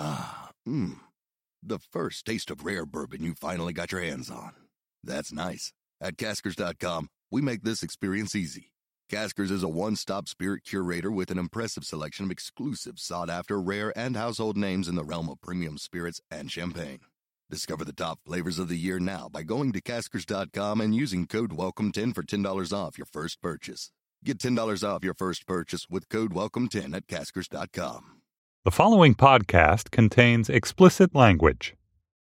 The first taste of rare bourbon you finally got your hands on. That's nice. At Caskers.com, we make this experience easy. Caskers is a one-stop spirit curator with an impressive selection of exclusive, sought-after, rare, and household names in the realm of premium spirits and champagne. Discover the top flavors of the year now by going to Caskers.com and using code WELCOME10 for $10 off your first purchase. Get $10 off your first purchase with code WELCOME10 at Caskers.com. The following podcast contains explicit language.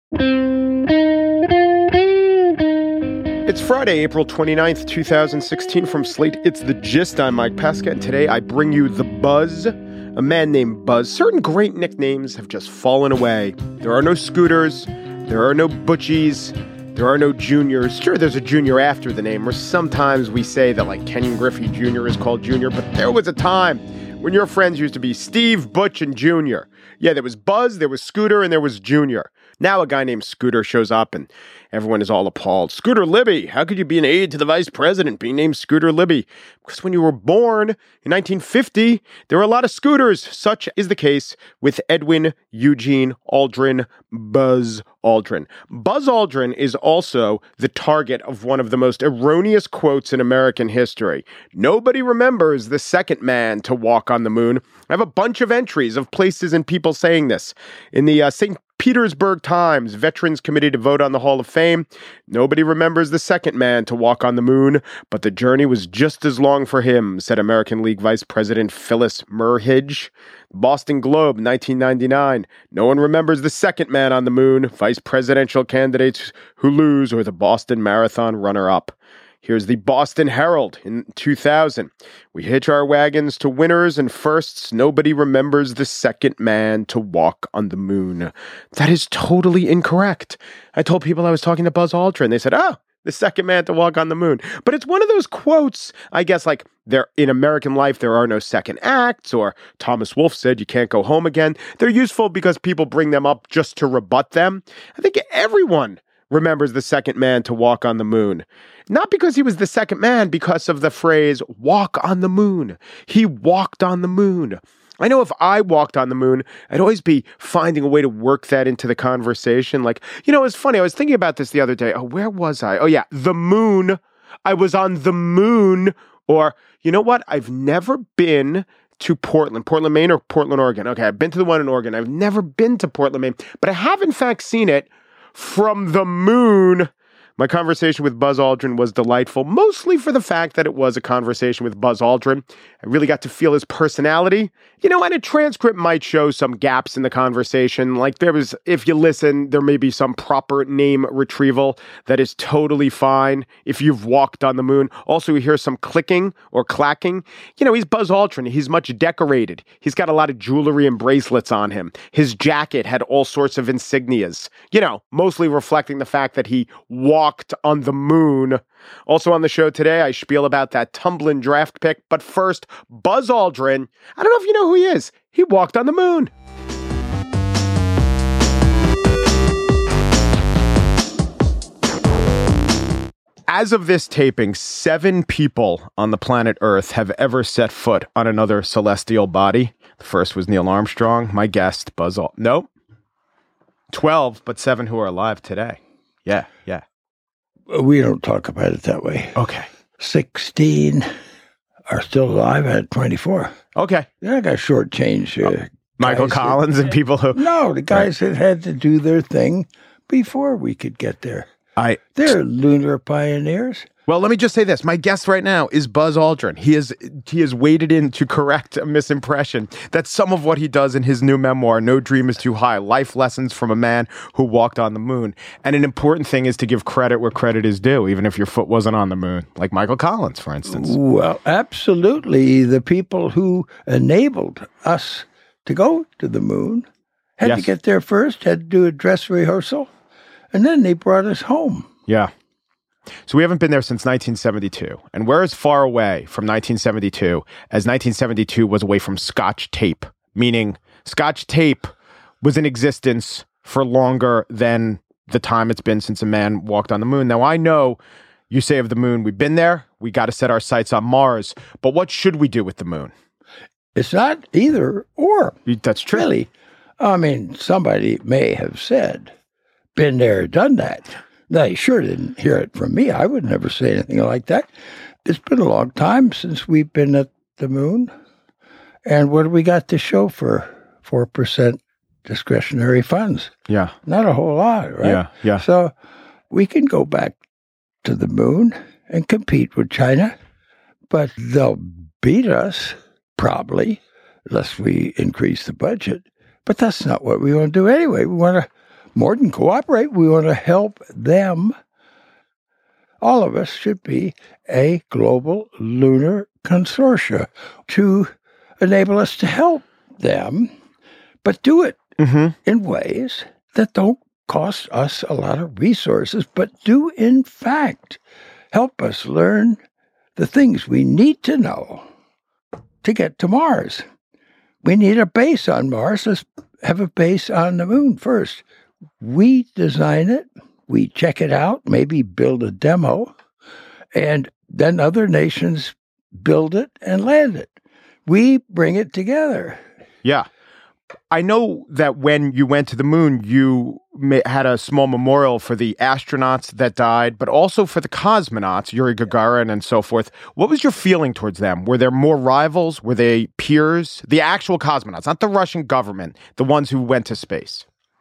It's Friday, April 29th, 2016. From Slate, it's The Gist. I'm Mike Pesca, and today I bring you The Buzz, a man named Buzz. Certain great nicknames have just fallen away. There are no Scooters, there are no Butchies, there are no Juniors. Sure, there's a Junior after the name, or sometimes we say that, like, Kenyon Griffey Jr. is called Junior, but there was a time when your friends used to be Steve, Butch, and Junior. Yeah, there was Buzz, there was Scooter, and there was Junior. Now a guy named Scooter shows up and everyone is all appalled. Scooter Libby, how could you be an aide to the vice president being named Scooter Libby? Because when you were born in 1950, there were a lot of Scooters. Such is the case with Edwin Eugene Aldrin, Buzz Aldrin. Buzz Aldrin is also the target of one of the most erroneous quotes in American history. Nobody remembers the second man to walk on the moon. I have a bunch of entries of places and people saying this. In the St. Petersburg Times, veterans committee to vote on the Hall of Fame. Nobody remembers the second man to walk on the moon, but the journey was just as long for him, said American League Vice President Phyllis Merhige. Boston Globe, 1999. No one remembers the second man on the moon, vice presidential candidates who lose, or the Boston Marathon runner-up. Here's the Boston Herald in 2000. We hitch our wagons to winners and firsts. Nobody remembers the second man to walk on the moon. That is totally incorrect. I told people I was talking to Buzz Aldrin. They said, the second man to walk on the moon. But it's one of those quotes, I guess, like there in American life, there are no second acts, or Thomas Wolfe said, you can't go home again. They're useful because people bring them up just to rebut them. I think everyone remembers the second man to walk on the moon. Not because he was the second man, because of the phrase, walk on the moon. He walked on the moon. I know if I walked on the moon, I'd always be finding a way to work that into the conversation. Like, it's funny. I was thinking about this the other day. Oh, where was I? Oh, yeah, the moon. I was on the moon. Or, you know what? I've never been to Portland, Maine or Portland, Oregon. Okay, I've been to the one in Oregon. I've never been to Portland, Maine, but I have in fact seen it from the moon. My conversation with Buzz Aldrin was delightful, mostly for the fact that it was a conversation with Buzz Aldrin. I really got to feel his personality. And a transcript might show some gaps in the conversation. Like if you listen, there may be some proper name retrieval that is totally fine if you've walked on the moon. Also, you hear some clicking or clacking. He's Buzz Aldrin. He's much decorated. He's got a lot of jewelry and bracelets on him. His jacket had all sorts of insignias, mostly reflecting the fact that he walked on the moon. Also on the show today, I spiel about that tumbling draft pick. But first, Buzz Aldrin. I don't know if you know who he is. He walked on the moon. As of this taping, 7 people on the planet Earth have ever set foot on another celestial body. The first was Neil Armstrong, my guest, Buzz Aldrin. Nope. 12, but 7 who are alive today. Yeah. We don't talk about it that way. Okay. 16 are still alive at 24. Okay. I got shortchanged. Michael Collins and people who... No, the guys that had to do their thing before we could get there. They're lunar pioneers. Well, let me just say this. My guest right now is Buzz Aldrin. He has waded in to correct a misimpression that some of what he does in his new memoir, No Dream is Too High, Life Lessons from a Man Who Walked on the Moon. And an important thing is to give credit where credit is due, even if your foot wasn't on the moon, like Michael Collins, for instance. Well, absolutely. The people who enabled us to go to the moon had to get there first, had to do a dress rehearsal, and then they brought us home. Yeah. So we haven't been there since 1972. And we're as far away from 1972 as 1972 was away from Scotch tape, meaning Scotch tape was in existence for longer than the time it's been since a man walked on the moon. Now, I know you say of the moon, we've been there, we got to set our sights on Mars, but what should we do with the moon? It's not either or. That's true. Really. I mean, somebody may have said, been there, done that. They sure didn't hear it from me. I would never say anything like that. It's been a long time since we've been at the moon. And what do we got to show for 4% discretionary funds? Yeah. Not a whole lot, right? Yeah. So we can go back to the moon and compete with China, but they'll beat us, probably, unless we increase the budget. But that's not what we want to do anyway. We want to more than cooperate. We want to help them. All of us should be a global lunar consortia to enable us to help them, but do it in ways that don't cost us a lot of resources, but do, in fact, help us learn the things we need to know to get to Mars. We need a base on Mars. Let's have a base on the moon first. We design it, we check it out, maybe build a demo, and then other nations build it and land it. We bring it together. Yeah. I know that when you went to the moon, you had a small memorial for the astronauts that died, but also for the cosmonauts, Yuri Gagarin and so forth. What was your feeling towards them? Were there more rivals? Were they peers? The actual cosmonauts, not the Russian government, the ones who went to space.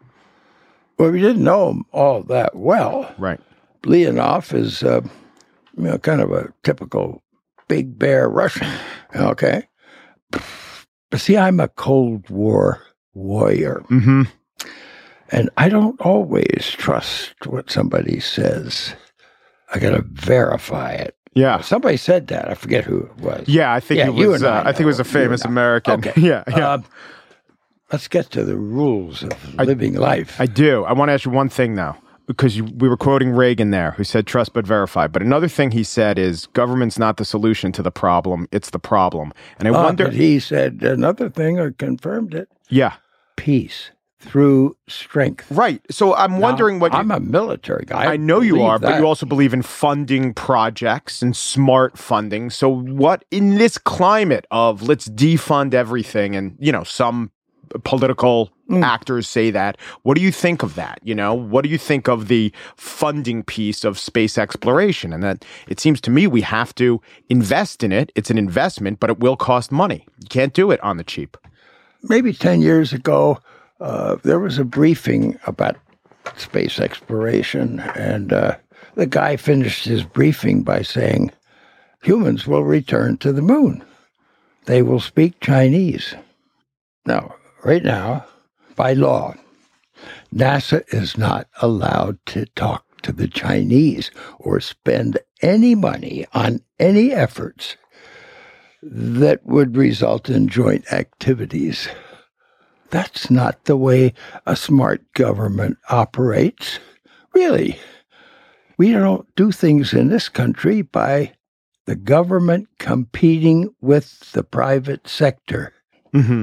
Well, we didn't know them all that well. Right. Leonov is, kind of a typical big bear Russian. Okay. But see, I'm a Cold War warrior. Mm-hmm. And I don't always trust what somebody says. I got to verify it. Yeah. Somebody said that. I forget who it was. Yeah, I think it was. I think it was a famous American. Okay. Yeah. Let's get to the rules of living life. I do. I want to ask you one thing now, because we were quoting Reagan there, who said trust but verify. But another thing he said is government's not the solution to the problem; it's the problem. And I wonder. But he said another thing, or confirmed it. Yeah. Peace through strength. Right. So I'm wondering what I'm a military guy. I know you are, that. but you also believe in funding projects and smart funding. So what in this climate of let's defund everything, and some political actors say that. What do you think of that? What do you think of the funding piece of space exploration? And that it seems to me we have to invest in it. It's an investment, but it will cost money. You can't do it on the cheap. Maybe 10 years ago, there was a briefing about space exploration, and the guy finished his briefing by saying, humans will return to the moon. They will speak Chinese. Now, right now, by law, NASA is not allowed to talk to the Chinese or spend any money on any efforts that would result in joint activities. That's not the way a smart government operates. Really, we don't do things in this country by the government competing with the private sector. Mm-hmm.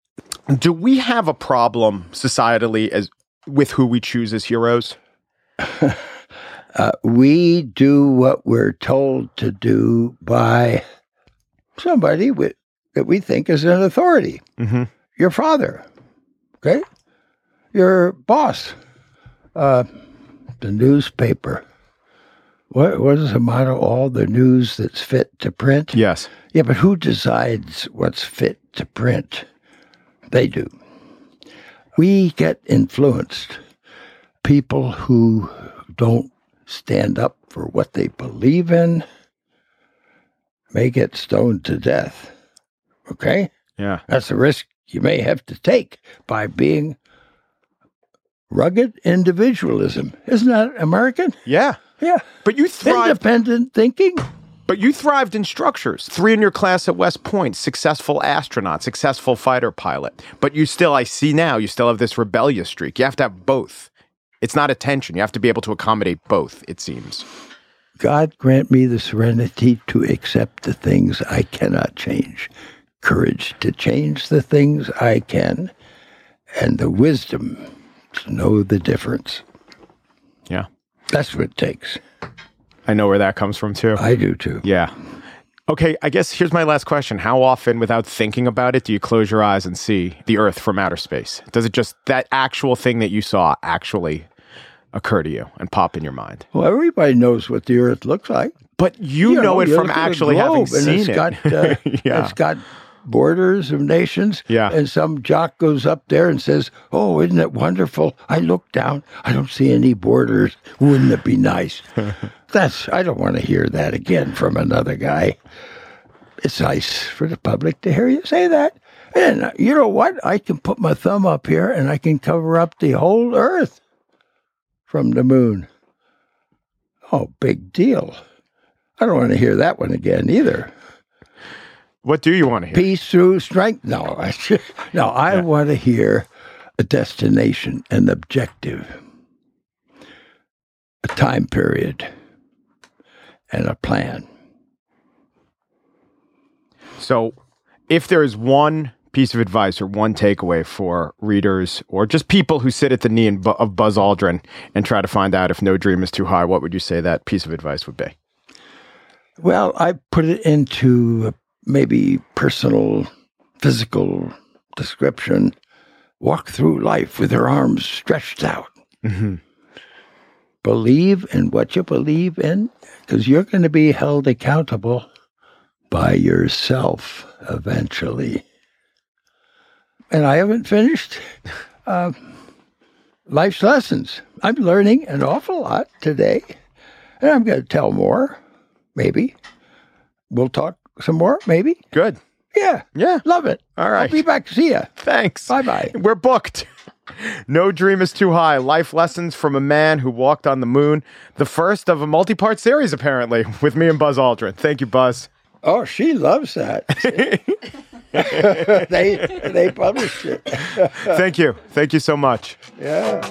Do we have a problem societally with who we choose as heroes? We do what we're told to do by somebody that we think is an authority. Mm-hmm. Your father, okay? Your boss, the newspaper. What is the motto? All the news that's fit to print? Yes. Yeah, but who decides what's fit to print? They do. We get influenced. People who don't stand up for what they believe in may get stoned to death. Okay? Yeah. That's a risk you may have to take by being rugged individualism. Isn't that American? Yeah. Yeah. But you thrived. Independent thinking. But you thrived in structures. 3 in your class at West Point, successful astronaut, successful fighter pilot. But you still, I see now, you still have this rebellious streak. You have to have both. It's not attention. You have to be able to accommodate both, it seems. God grant me the serenity to accept the things I cannot change, courage to change the things I can, and the wisdom to know the difference. Yeah. That's what it takes. I know where that comes from, too. I do, too. Yeah. Okay, I guess here's my last question. How often, without thinking about it, do you close your eyes and see the Earth from outer space? Does it just, that actual thing that you saw actually occur to you and pop in your mind? Well, everybody knows what the Earth looks like. But you know it from actually having seen it. It's got borders of nations. Yeah. And some jock goes up there and says, "Oh, isn't it wonderful? I look down. I don't see any borders. Wouldn't it be nice?" I don't want to hear that again from another guy. It's nice for the public to hear you say that. And you know what? I can put my thumb up here and I can cover up the whole Earth from the moon. Oh, big deal. I don't want to hear that one again either. What do you want to hear? Peace through strength? No, I want to hear a destination, an objective, a time period, and a plan. So if there is one piece of advice or one takeaway for readers or just people who sit at the knee of Buzz Aldrin and try to find out if no dream is too high, what would you say that piece of advice would be? Well, I put it into maybe personal, physical description. Walk through life with your arms stretched out. Mm-hmm. Believe in what you believe in, because you're going to be held accountable by yourself eventually. And I haven't finished life's lessons. I'm learning an awful lot today, and I'm going to tell more. Maybe. We'll talk some more, maybe. Good. Yeah. Love it. All right. I'll be back to see you. Thanks. Bye-bye. We're booked. No Dream is Too High. Life Lessons from a Man Who Walked on the Moon. The first of a multi-part series, apparently, with me and Buzz Aldrin. Thank you, Buzz. Oh, she loves that. They published it. Thank you. Thank you so much. Yeah.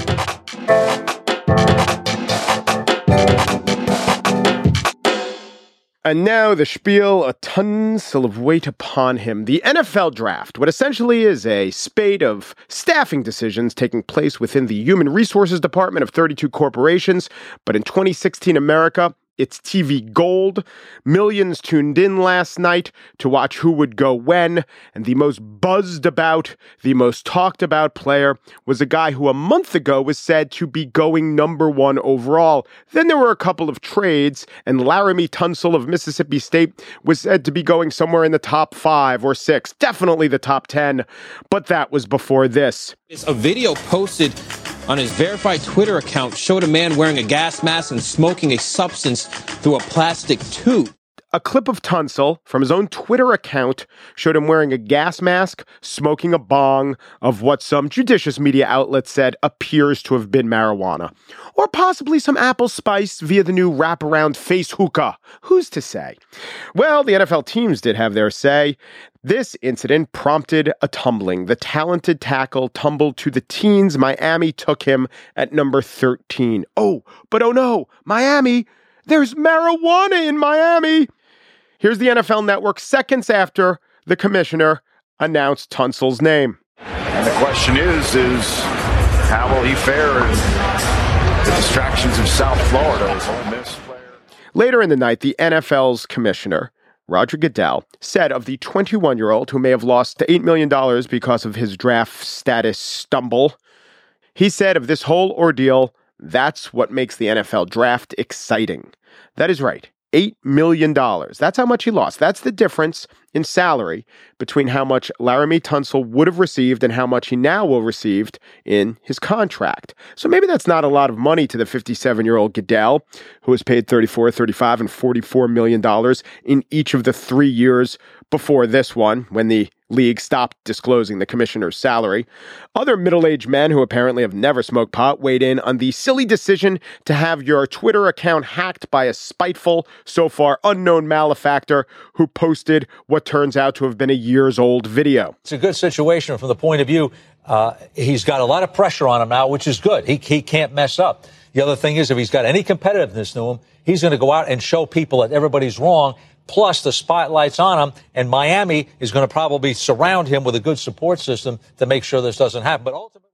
And now the spiel, a Tunsil of weight upon him. The NFL draft, what essentially is a spate of staffing decisions taking place within the human resources department of 32 corporations. But in 2016 America, it's TV gold. Millions tuned in last night to watch who would go when. And the most buzzed about, the most talked about player was a guy who a month ago was said to be going number one overall. Then there were a couple of trades, and Laramie Tunsil of Mississippi State was said to be going somewhere in the top 5 or 6, definitely the top 10. But that was before this. A video posted on his verified Twitter account showed a man wearing a gas mask and smoking a substance through a plastic tube. A clip of Tunsil from his own Twitter account showed him wearing a gas mask, smoking a bong of what some judicious media outlets said appears to have been marijuana. Or possibly some apple spice via the new wraparound face hookah. Who's to say? Well, the NFL teams did have their say. This incident prompted a tumbling. The talented tackle tumbled to the teens. Miami took him at number 13. Oh no, Miami, there's marijuana in Miami. Here's the NFL Network seconds after the commissioner announced Tunsil's name. And the question is how will he fare in the distractions of South Florida? Later in the night, the NFL's commissioner, Roger Goodell, said of the 21-year-old who may have lost $8 million because of his draft status stumble, he said of this whole ordeal, that's what makes the NFL draft exciting. That is right. $8 million. That's how much he lost. That's the difference in salary between how much Laramie Tunsil would have received and how much he now will receive in his contract. So maybe that's not a lot of money to the 57-year-old Goodell, who was paid $34, $35, and $44 million in each of the 3 years before this one, when the league stopped disclosing the commissioner's salary. Other middle-aged men who apparently have never smoked pot weighed in on the silly decision to have your Twitter account hacked by a spiteful, so far unknown malefactor who posted what turns out to have been a years-old video. It's a good situation from the point of view. He's got a lot of pressure on him now, which is good. He can't mess up. The other thing is, if he's got any competitiveness to him, he's going to go out and show people that everybody's wrong. Plus, the spotlight's on him, and Miami is going to probably surround him with a good support system to make sure this doesn't happen. But ultimately,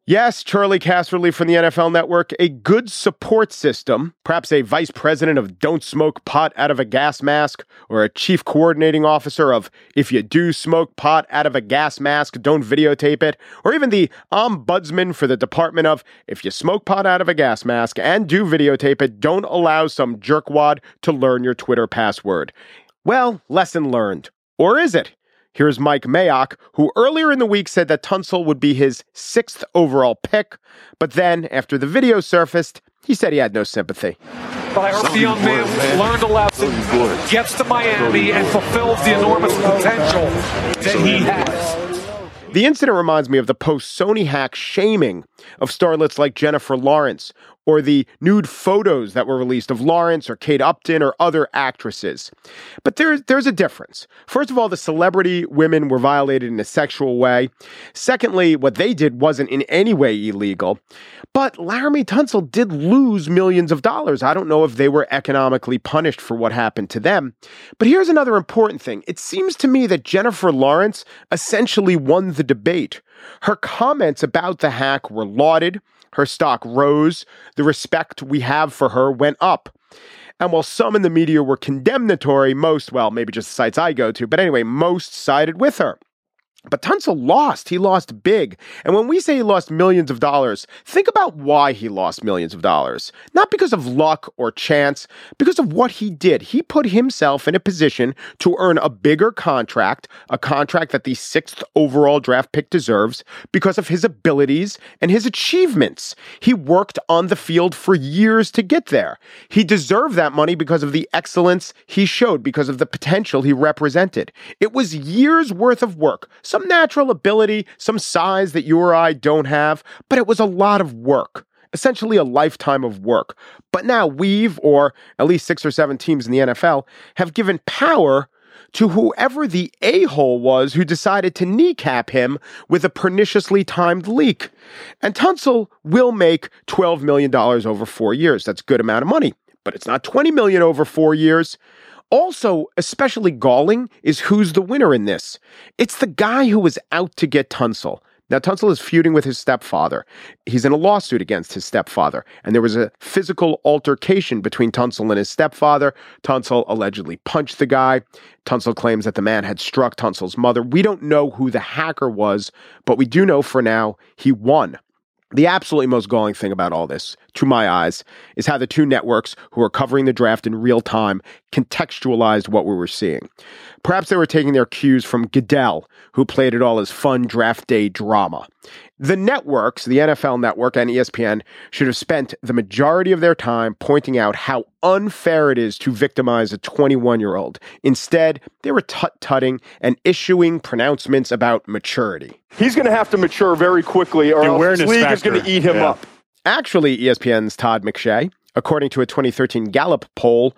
Yes, Charlie Casserly from the NFL Network, a good support system, perhaps a vice president of don't smoke pot out of a gas mask, or a chief coordinating officer of if you do smoke pot out of a gas mask, don't videotape it, or even the ombudsman for the department of if you smoke pot out of a gas mask and do videotape it, don't allow some jerkwad to learn your Twitter password. Well, lesson learned. Or is it? Here's Mike Mayock, who earlier in the week said that Tunsil would be his 6th overall pick, but then, after the video surfaced, he said he had no sympathy. But I hope the young man learned a lesson, gets to Miami, and fulfills the enormous potential that he has. The incident reminds me of the post-Sony hack shaming of starlets like Jennifer Lawrence, or the nude photos that were released of Lawrence or Kate Upton or other actresses. But there's a difference. First of all, the celebrity women were violated in a sexual way. Secondly, what they did wasn't in any way illegal. But Laremy Tunsil did lose millions of dollars. I don't know if they were economically punished for what happened to them. But here's another important thing. It seems to me that Jennifer Lawrence essentially won the debate. Her comments about the hack were lauded. Her stock rose. The respect we have for her went up. And while some in the media were condemnatory, most, well, maybe just the sites I go to, but anyway, most sided with her. But Tunsil lost. He lost big. And when we say he lost millions of dollars, think about why he lost millions of dollars. Not because of luck or chance, because of what he did. He put himself in a position to earn a bigger contract, a contract that the 6th overall draft pick deserves, because of his abilities and his achievements. He worked on the field for years to get there. He deserved that money because of the excellence he showed, because of the potential he represented. It was years worth of work. Some natural ability, some size that you or I don't have, but it was a lot of work, essentially a lifetime of work. But now we've, or at least 6 or 7 teams in the NFL, have given power to whoever the a-hole was who decided to kneecap him with a perniciously timed leak. And Tunsil will make $12 million over 4 years. That's a good amount of money, but it's not $20 million over 4 years. Also, especially galling is who's the winner in this. It's the guy who was out to get Tunsil. Now, Tunsil is feuding with his stepfather. He's in a lawsuit against his stepfather, and there was a physical altercation between Tunsil and his stepfather. Tunsil allegedly punched the guy. Tunsil claims that the man had struck Tunsil's mother. We don't know who the hacker was, but we do know for now he won. The absolutely most galling thing about all this, to my eyes, is how the two networks who are covering the draft in real time contextualized what we were seeing. Perhaps they were taking their cues from Goodell, who played it all as fun draft day drama. The networks, the NFL Network and ESPN, should have spent the majority of their time pointing out how unfair it is to victimize a 21-year-old. Instead, they were tut-tutting and issuing pronouncements about maturity. He's going to have to mature very quickly, or else this league is going to eat him up. Actually, ESPN's Todd McShay, according to a 2013 Gallup poll,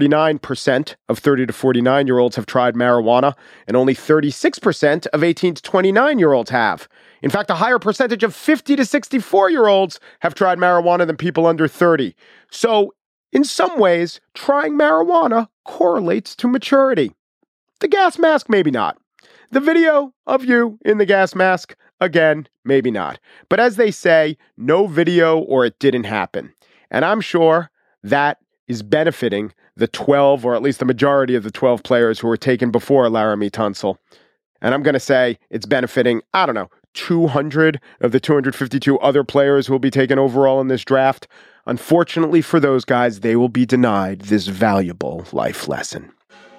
49% of 30 to 49-year-olds have tried marijuana, and only 36% of 18 to 29-year-olds have. In fact, a higher percentage of 50 to 64-year-olds have tried marijuana than people under 30. So, in some ways, trying marijuana correlates to maturity. The gas mask, maybe not. The video of you in the gas mask, again, maybe not. But as they say, no video or it didn't happen. And I'm sure that is benefiting the 12, or at least the majority of the 12 players who were taken before Laremy Tunsil. And I'm going to say it's benefiting, 200 of the 252 other players who will be taken overall in this draft. Unfortunately for those guys, they will be denied this valuable life lesson.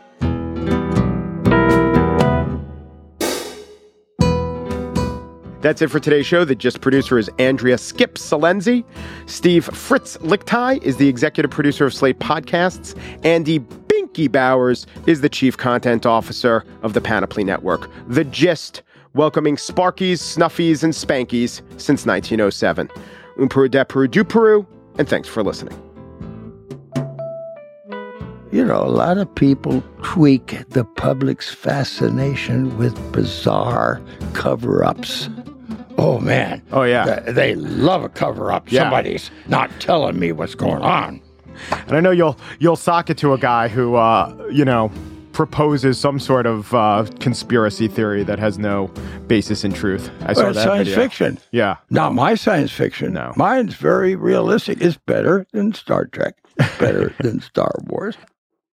That's it for today's show. The Gist producer is Andrea Skip Salenzi. Steve Fritz Lichtai is the executive producer of Slate Podcasts. Andy Binky Bowers is the chief content officer of the Panoply Network. The Gist, welcoming Sparkies, Snuffies, and Spankies since 1907. Peru de Peru du Peru, and thanks for listening. You know, a lot of people tweak the public's fascination with bizarre cover-ups. Oh, man. Oh, yeah. They love a cover-up. Yeah. Somebody's not telling me what's going on. And I know you'll sock it to a guy who, proposes some sort of conspiracy theory that has no basis in truth. I saw that science video. fiction. Yeah. Not my science fiction. No. Mine's very realistic. It's better than Star Trek. Better than Star Wars.